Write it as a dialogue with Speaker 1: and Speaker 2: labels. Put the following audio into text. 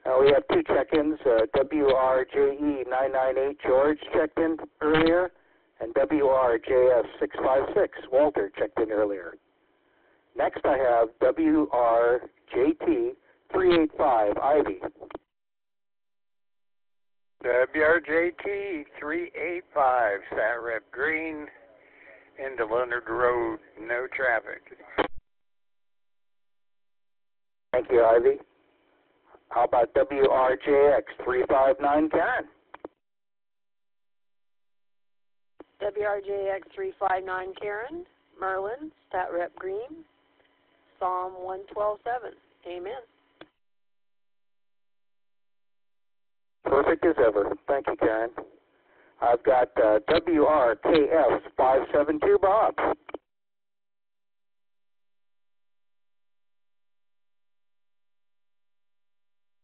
Speaker 1: We have two check-ins. WRJE998 George checked in earlier, and WRJS656 Walter checked in earlier. Next I have WRJT385 Ivy.
Speaker 2: WRJT385 Sat Rep Green into Leonard Road, no traffic.
Speaker 1: Thank you, Ivy. How about WRJX359 Karen?
Speaker 3: WRJX359 Karen, Merlin, Stat Rep Green, Psalm 112:7. Amen.
Speaker 1: Perfect as ever. Thank you, Karen. I've got WRKS572 Bob.